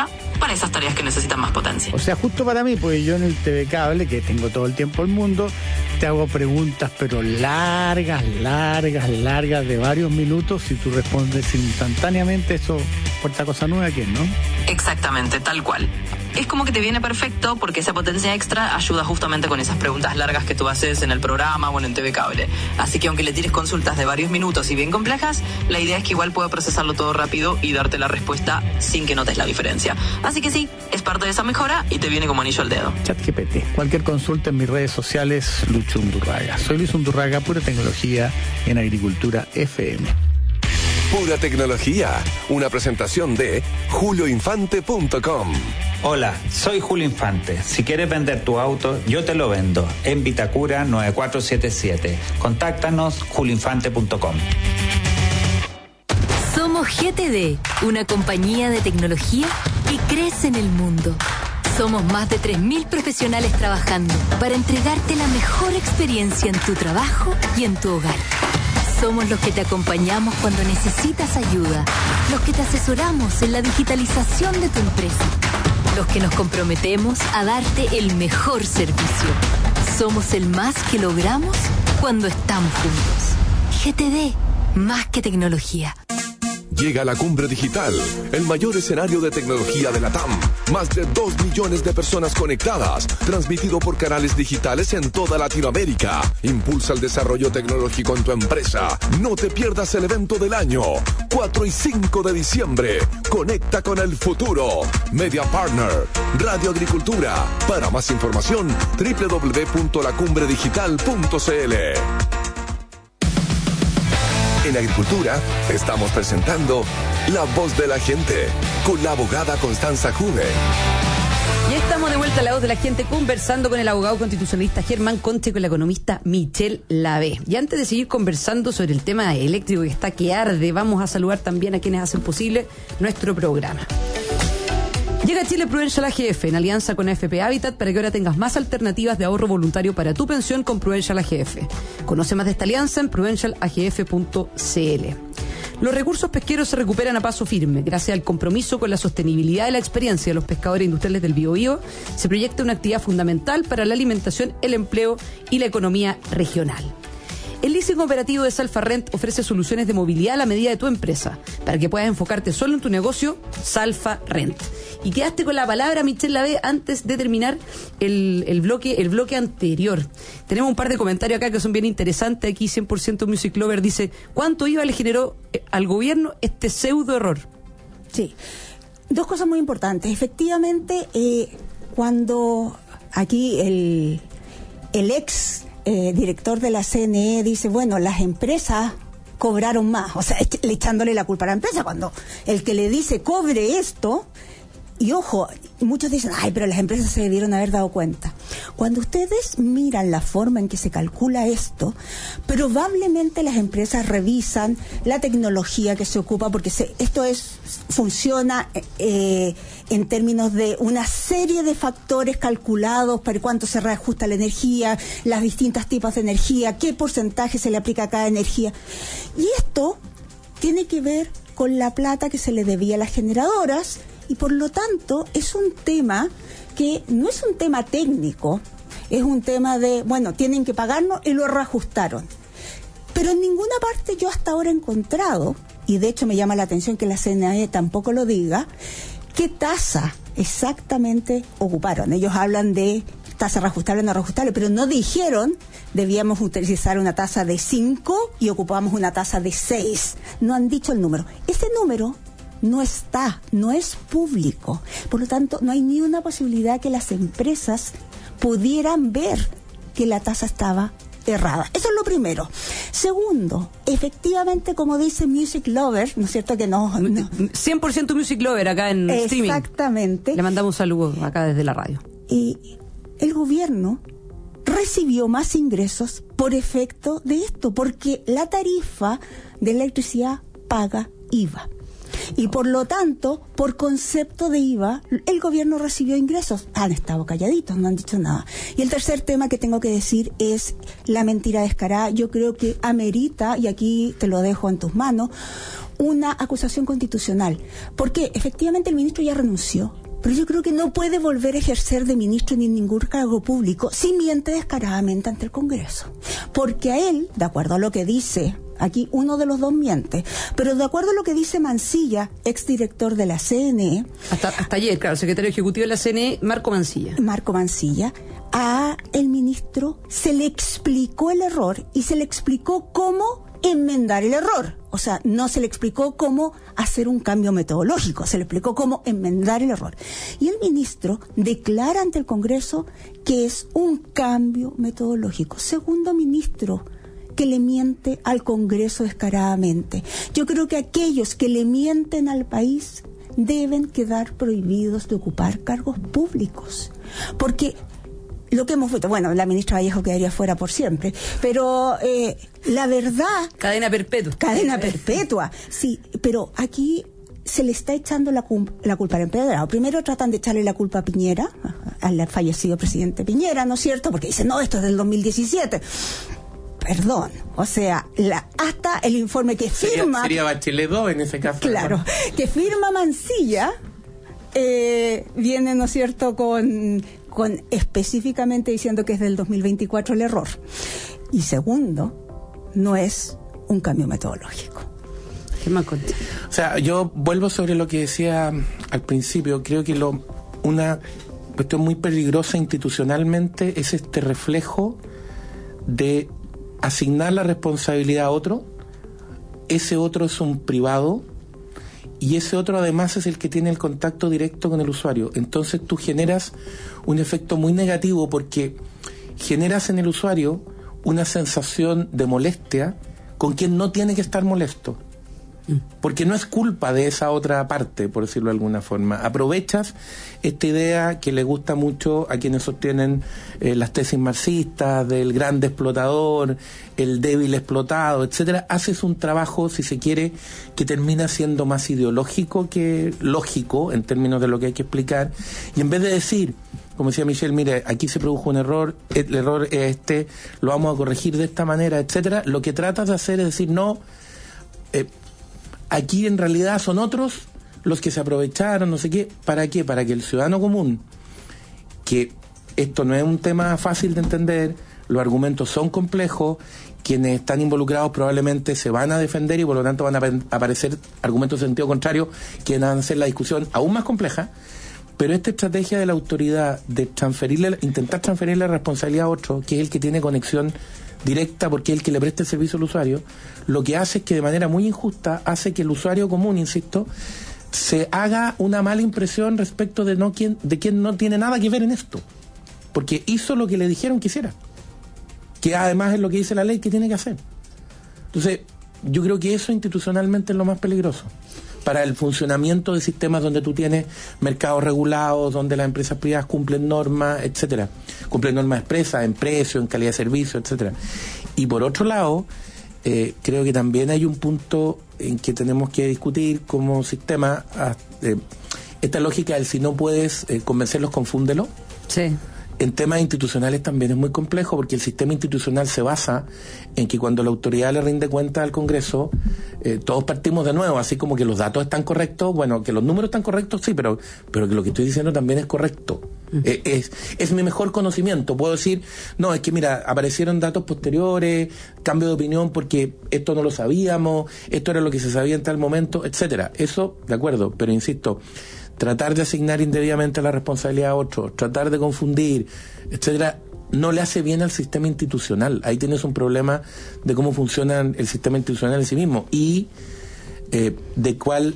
para esas tareas que necesitan más potencia. O sea, justo para mí, porque yo en el T V Cable, que tengo todo el tiempo del mundo, te hago preguntas, pero largas, largas, largas, de varios minutos, y tú respondes instantáneamente. Eso, por esta cosa nueva, ¿quién, no? Exactamente, tal cual. Es como que te viene perfecto porque esa potencia extra ayuda justamente con esas preguntas largas que tú haces en el programa o en el T V Cable. Así que aunque le tires consultas de varios minutos y bien complejas, la idea es que igual pueda procesarlo todo rápido y darte la respuesta sin que notes la diferencia. Así que sí, es parte de esa mejora y te viene como anillo al dedo. ChatGPT. Cualquier consulta en mis redes sociales, Lucho Undurraga. Soy Luis Undurraga, pura tecnología en Agricultura F M. Pura tecnología, una presentación de julio infante punto com. Hola, soy Julio Infante. Si quieres vender tu auto, yo te lo vendo. En Vitacura nueve cuatro siete siete. Contáctanos julio infante punto com. Somos G T D, una compañía de tecnología que crece en el mundo. Somos más de tres mil profesionales trabajando para entregarte la mejor experiencia en tu trabajo y en tu hogar. Somos los que te acompañamos cuando necesitas ayuda, los que te asesoramos en la digitalización de tu empresa, los que nos comprometemos a darte el mejor servicio. Somos el más que logramos cuando estamos juntos. G T D, más que tecnología. Llega la Cumbre Digital, el mayor escenario de tecnología de la T A M. Más de dos millones de personas conectadas, transmitido por canales digitales en toda Latinoamérica. Impulsa el desarrollo tecnológico en tu empresa. No te pierdas el evento del año, cuatro y cinco de diciembre. Conecta con el futuro. Media Partner, Radio Agricultura. Para más información, doble u doble u doble u punto la cumbre digital punto c l. En Agricultura estamos presentando La Voz de la Gente con la abogada Constanza Juve. Ya estamos de vuelta a La Voz de la Gente conversando con el abogado constitucionalista Germán Conche y con la economista Michelle Lavé. Y antes de seguir conversando sobre el tema eléctrico que está que arde, vamos a saludar también a quienes hacen posible nuestro programa. Llega a Chile Prudential A G F en alianza con A F P Habitat para que ahora tengas más alternativas de ahorro voluntario para tu pensión con Prudential A G F. Conoce más de esta alianza en prudential a g f punto c l. Los recursos pesqueros se recuperan a paso firme. Gracias al compromiso con la sostenibilidad y la experiencia de los pescadores industriales del Biobío, se proyecta una actividad fundamental para la alimentación, el empleo y la economía regional. El leasing operativo de Salfarrent ofrece soluciones de movilidad a la medida de tu empresa, para que puedas enfocarte solo en tu negocio. Salfarrent. Y quedaste con la palabra, Michelle Lavé, antes de terminar el, el bloque el bloque anterior. Tenemos un par de comentarios acá que son bien interesantes. Aquí cien por ciento Music Lover dice, ¿cuánto I V A le generó al gobierno este pseudo error? Sí, dos cosas muy importantes. Efectivamente, eh, cuando aquí el, el ex eh, director de la C N E dice, bueno, las empresas cobraron más, o sea, le echándole la culpa a la empresa, cuando el que le dice cobre esto. Y ojo, muchos dicen, ay, pero las empresas se debieron haber dado cuenta. Cuando ustedes miran la forma en que se calcula esto, probablemente las empresas revisan la tecnología que se ocupa, porque se, esto es funciona eh, en términos de una serie de factores calculados para cuánto se reajusta la energía, las distintos tipos de energía, qué porcentaje se le aplica a cada energía. Y esto tiene que ver con la plata que se le debía a las generadoras. Y por lo tanto es un tema que no es un tema técnico, es un tema de, bueno, tienen que pagarnos y lo reajustaron. Pero en ninguna parte yo hasta ahora he encontrado, y de hecho me llama la atención que la C N E tampoco lo diga, qué tasa exactamente ocuparon. Ellos hablan de tasa reajustable o no reajustable, pero no dijeron debíamos utilizar una tasa de cinco y ocupamos una tasa de seis. No han dicho el número. Ese número no está, no es público. Por lo tanto, no hay ni una posibilidad que las empresas pudieran ver que la tasa estaba errada. Eso es lo primero. Segundo, efectivamente, como dice Music Lover, ¿no es cierto que no? no. cien por ciento Music Lover acá en streaming. Exactamente. Le mandamos un saludo acá desde la radio. Y el gobierno recibió más ingresos por efecto de esto, porque la tarifa de electricidad paga I V A. Y por lo tanto, por concepto de I V A, el gobierno recibió ingresos. Han estado calladitos, no han dicho nada. Y el tercer tema que tengo que decir es la mentira descarada. Yo creo que amerita, y aquí te lo dejo en tus manos, una acusación constitucional. Porque efectivamente el ministro ya renunció. pero yo creo que no puede volver a ejercer de ministro ni en ningún cargo público si miente descaradamente ante el Congreso. Porque a él, de acuerdo a lo que dice, aquí uno de los dos miente, pero de acuerdo a lo que dice Mancilla, exdirector de la C N E... Hasta, hasta ayer, claro, secretario ejecutivo de la C N E, Marco Mancilla. Marco Mancilla, a el ministro se le explicó el error y se le explicó cómo enmendar el error. O sea, no se le explicó cómo hacer un cambio metodológico, se le explicó cómo enmendar el error. Y el ministro declara ante el Congreso que es un cambio metodológico. Segundo ministro que le miente al Congreso descaradamente. Yo creo que aquellos que le mienten al país deben quedar prohibidos de ocupar cargos públicos. Porque lo que hemos visto, bueno, la ministra Vallejo quedaría fuera por siempre, pero eh, la verdad... Cadena perpetua. Cadena perpetua, sí, pero aquí se le está echando la, la culpa al empedrado. Primero tratan de echarle la culpa a Piñera, al fallecido presidente Piñera, ¿no es cierto? Porque dicen, no, esto es del dos mil diecisiete. Perdón, o sea, la, hasta el informe que firma... Sería, sería Bachelet dos en ese caso. Claro, ¿no? Que firma Mancilla, eh, viene, ¿no es cierto?, con... con específicamente diciendo que es del dos mil veinticuatro el error. Y segundo, no es un cambio metodológico. ¿Qué más? O sea, yo vuelvo sobre lo que decía al principio. Creo que lo una cuestión muy peligrosa institucionalmente es este reflejo de asignar la responsabilidad a otro. Ese otro es un privado y ese otro además es el que tiene el contacto directo con el usuario. Entonces tú generas un efecto muy negativo porque generas en el usuario una sensación de molestia con quien no tiene que estar molesto. Porque no es culpa de esa otra parte, por decirlo de alguna forma. Aprovechas esta idea que le gusta mucho a quienes sostienen eh, las tesis marxistas del grande explotador, el débil explotado, etcétera. Haces un trabajo, si se quiere, que termina siendo más ideológico que lógico en términos de lo que hay que explicar. Y en vez de decir, como decía Michelle, mire, aquí se produjo un error, el error es este, lo vamos a corregir de esta manera, etcétera, lo que tratas de hacer es decir, no... Eh, Aquí en realidad son otros los que se aprovecharon, no sé qué. ¿Para qué? Para que el ciudadano común, que esto no es un tema fácil de entender, los argumentos son complejos, quienes están involucrados probablemente se van a defender y por lo tanto van a aparecer argumentos de sentido contrario que van a hacer la discusión aún más compleja. Pero esta estrategia de la autoridad de transferirle, intentar transferirle la responsabilidad a otro, que es el que tiene conexión directa porque es el que le presta el servicio al usuario, lo que hace es que de manera muy injusta hace que el usuario común, insisto, se haga una mala impresión respecto de no quien, de quien no tiene nada que ver en esto, porque hizo lo que le dijeron que hiciera, que además es lo que dice la ley que tiene que hacer. Entonces, yo creo que eso institucionalmente es lo más peligroso para el funcionamiento de sistemas donde tú tienes mercados regulados, donde las empresas privadas cumplen normas, etcétera, cumplen normas expresas en precio, en calidad de servicio, etcétera. Y por otro lado, eh, creo que también hay un punto en que tenemos que discutir como sistema eh, esta lógica del si no puedes eh, convencerlos, confúndelo. Sí. En temas institucionales también es muy complejo porque el sistema institucional se basa en que cuando la autoridad le rinde cuenta al Congreso, eh, todos partimos de nuevo, así como que los datos están correctos, bueno, que los números están correctos, sí, pero, pero que lo que estoy diciendo también es correcto. Uh-huh. Eh, es, es mi mejor conocimiento. Puedo decir, no, es que mira, aparecieron datos posteriores, cambio de opinión porque esto no lo sabíamos, esto era lo que se sabía en tal momento, etcétera. Eso, de acuerdo, pero insisto, tratar de asignar indebidamente la responsabilidad a otros, tratar de confundir, etcétera, no le hace bien al sistema institucional. Ahí tienes un problema de cómo funciona el sistema institucional en sí mismo y eh, de cuál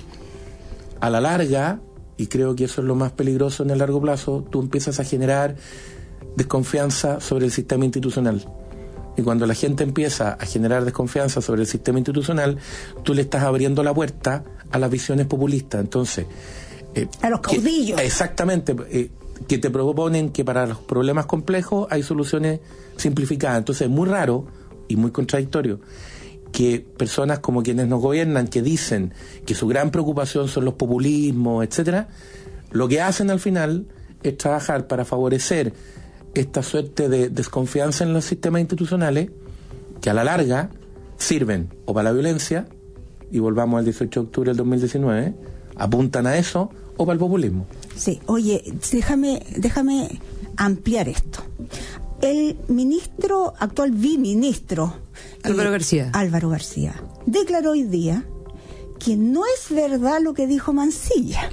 a la larga, y creo que eso es lo más peligroso en el largo plazo, tú empiezas a generar desconfianza sobre el sistema institucional. Y cuando la gente empieza a generar desconfianza sobre el sistema institucional, tú le estás abriendo la puerta a las visiones populistas. Entonces, Eh, a los caudillos. Que, exactamente, eh, que te proponen que para los problemas complejos hay soluciones simplificadas. Entonces es muy raro y muy contradictorio que personas como quienes nos gobiernan, que dicen que su gran preocupación son los populismos, etcétera, lo que hacen al final es trabajar para favorecer esta suerte de desconfianza en los sistemas institucionales que a la larga sirven o para la violencia, y volvamos al dieciocho de octubre del dos mil diecinueve, apuntan a eso, o para el populismo. Sí, oye, déjame, déjame ampliar esto. El ministro, actual biministro Álvaro eh, García. Álvaro García declaró hoy día que no es verdad lo que dijo Mancilla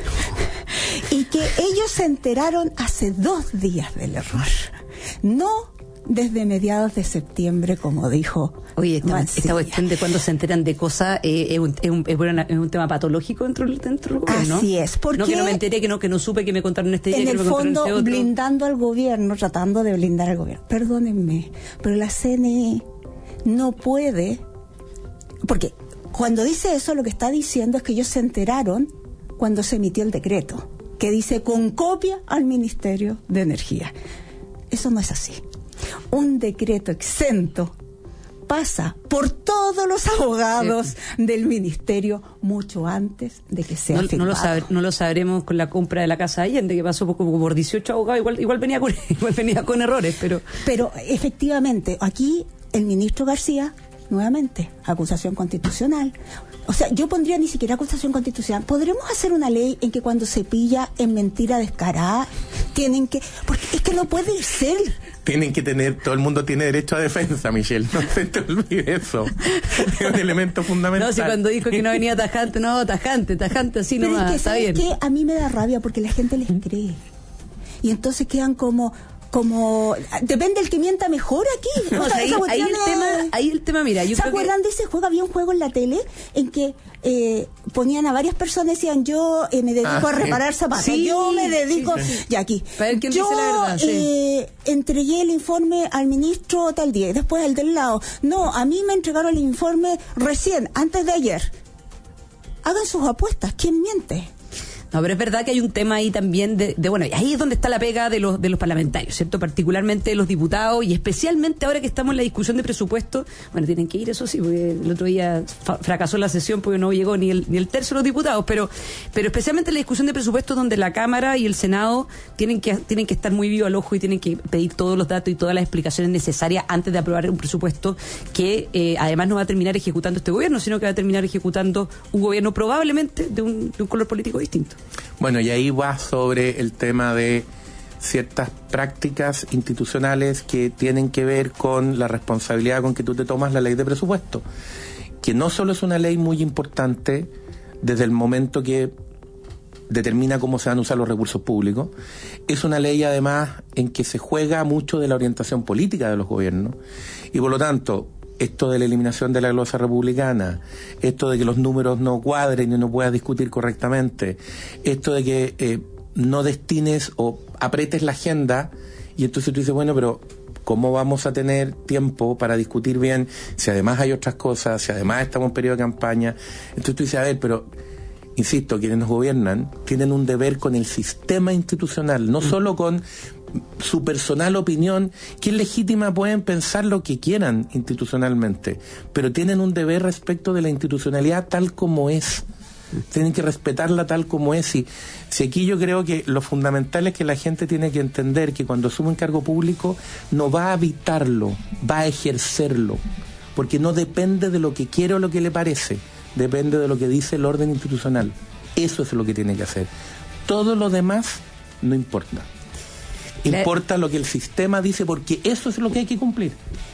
y que ellos se enteraron hace dos días del error, no desde mediados de septiembre, como dijo. Oye, esta, esta cuestión de cuando se enteran de cosas eh, es, un, es, un, es, una, es un tema patológico dentro, dentro del gobierno. Así es, porque no que no me enteré, que no que no supe, que me contaron este día, en que el me contaron fondo este otro. blindando al gobierno, tratando de blindar al gobierno. Perdónenme, pero la C N E no puede, porque cuando dice eso lo que está diciendo es que ellos se enteraron cuando se emitió el decreto, que dice con copia al Ministerio de Energía. Eso no es así. Un decreto exento pasa por todos los abogados sí. del ministerio mucho antes de que sea no, firmado. No lo, sabe, no lo sabremos con la compra de la Casa Allende, que pasó por, como por dieciocho abogados, igual, igual, venía con, igual venía con errores, pero... Pero efectivamente, aquí el ministro García, nuevamente, acusación constitucional. O sea, yo pondría ni siquiera acusación constitucional. ¿Podremos hacer una ley en que cuando se pilla en mentira descarada, tienen que... Porque es que no puede ser... Tienen que tener, todo el mundo tiene derecho a defensa, Michelle, no se te olvide eso. Es un elemento fundamental. No, si cuando dijo que no venía tajante, no, tajante, tajante, así Pero nomás, es que, está ¿sabes bien. qué? A mí me da rabia porque la gente les cree. Y entonces quedan como... como depende el que mienta mejor aquí. No, o sea, ahí, ahí, el es... tema, ahí el tema, mira, yo ¿se creo acuerdan que... de ese juego? Había un juego en la tele en que eh, ponían a varias personas y decían, yo eh, me dedico ah, a reparar zapatos, sí, yo me dedico, sí, sí. ya aquí, para ver quién yo dice la verdad, sí. eh, entregué el informe al ministro tal día y después el del lado, no, a mí me entregaron el informe recién, antes de ayer. Hagan sus apuestas, ¿quién miente? No, pero es verdad que hay un tema ahí también de, de bueno, ahí es donde está la pega de los de los parlamentarios, ¿cierto? Particularmente de los diputados y especialmente ahora que estamos en la discusión de presupuesto. Bueno, tienen que ir, eso sí, porque el otro día fa- fracasó la sesión porque no llegó ni el ni el tercio de los diputados, pero pero especialmente en la discusión de presupuesto donde la Cámara y el Senado tienen que tienen que estar muy vivo al ojo y tienen que pedir todos los datos y todas las explicaciones necesarias antes de aprobar un presupuesto que eh, además no va a terminar ejecutando este gobierno, sino que va a terminar ejecutando un gobierno probablemente de un, de un color político distinto. Bueno, y ahí va sobre el tema de ciertas prácticas institucionales que tienen que ver con la responsabilidad con que tú te tomas la ley de presupuesto, que no solo es una ley muy importante desde el momento que determina cómo se van a usar los recursos públicos, es una ley además en que se juega mucho de la orientación política de los gobiernos y por lo tanto esto de la eliminación de la glosa republicana, esto de que los números no cuadren y no puedas discutir correctamente, esto de que eh, no destines o apretes la agenda y entonces tú dices, bueno, pero ¿cómo vamos a tener tiempo para discutir bien si además hay otras cosas, si además estamos en periodo de campaña? Entonces tú dices, a ver, pero insisto, quienes nos gobiernan tienen un deber con el sistema institucional, no solo con su personal opinión, que es legítima, pueden pensar lo que quieran institucionalmente, pero tienen un deber respecto de la institucionalidad tal como es. Tienen que respetarla tal como es. Y si aquí yo creo que lo fundamental es que la gente tiene que entender que cuando asume un cargo público no va a habitarlo, va a ejercerlo, porque no depende de lo que quiere o lo que le parece, depende de lo que dice el orden institucional. Eso es lo que tiene que hacer. Todo lo demás no importa. Importa lo que el sistema dice, porque eso es lo que hay que cumplir.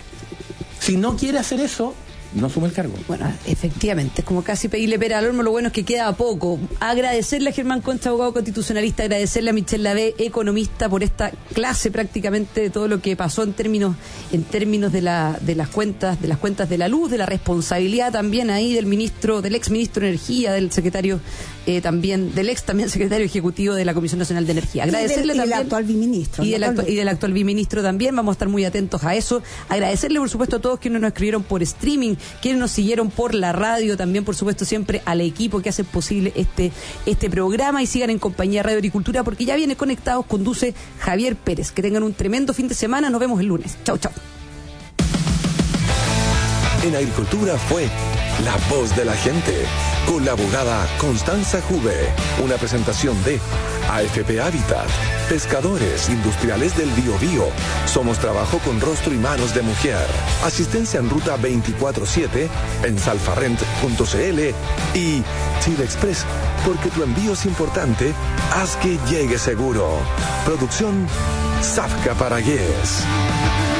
Si no quiere hacer eso, no asume el cargo. Bueno, efectivamente, es como casi pedirle pera al horno, lo bueno es que queda poco. Agradecerle a Germán Concha, abogado constitucionalista, agradecerle a Michelle Lavé, economista, por esta clase prácticamente de todo lo que pasó en términos en términos de la de las cuentas, de las cuentas de la luz, de la responsabilidad también ahí del ministro, del ex ministro de Energía, del secretario eh, también, del ex también secretario ejecutivo de la Comisión Nacional de Energía. Agradecerle y del, también. Y del actual biministro. Y del, actu- y del actual biministro también, vamos a estar muy atentos a eso. Agradecerle, por supuesto, a todos quienes nos escribieron por streaming, quienes nos siguieron por la radio, también por supuesto siempre al equipo que hace posible este este programa, y sigan en compañía de Radio Agricultura porque ya viene Conectados, conduce Javier Pérez. Que tengan un tremendo fin de semana, nos vemos el lunes. Chau, chau. En Agricultura fue la voz de la gente, con la abogada Constanza Juve. Una presentación de A F P Habitat, pescadores industriales del Biobío. Somos trabajo con rostro y manos de mujer. Asistencia en ruta veinticuatro siete en salfarrent punto c l y Chile Express, porque tu envío es importante, haz que llegue seguro. Producción Zafka Paragués.